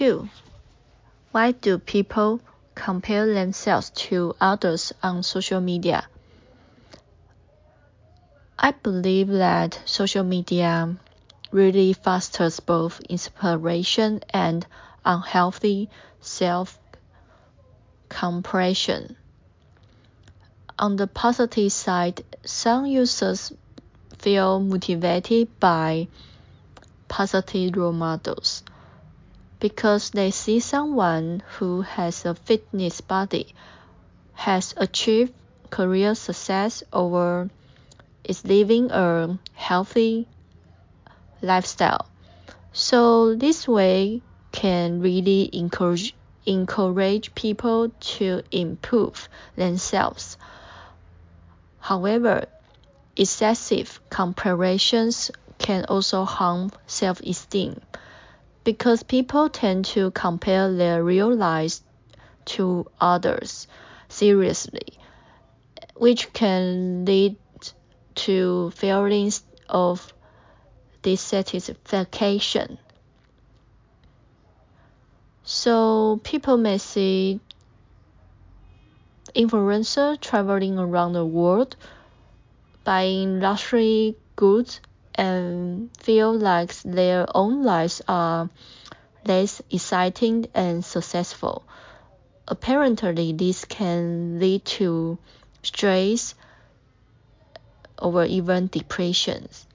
2. Why do people compare themselves to others on social media? I believe that social media really fosters both inspiration and unhealthy self-comparison. On the positive side, some users feel motivated by positive role models because they see someone who has a fitness body, has achieved career success, or is living a healthy lifestyle. So this way can really encourage people to improve themselves. However, excessive comparisons can also harm self-esteem because people tend to compare their real lives to others seriously, which can lead to feelings of dissatisfaction. So people may see influencers traveling around the world, buying luxury goods, and feel like their own lives are less exciting and successful. Apparently, this can lead to stress or even depression.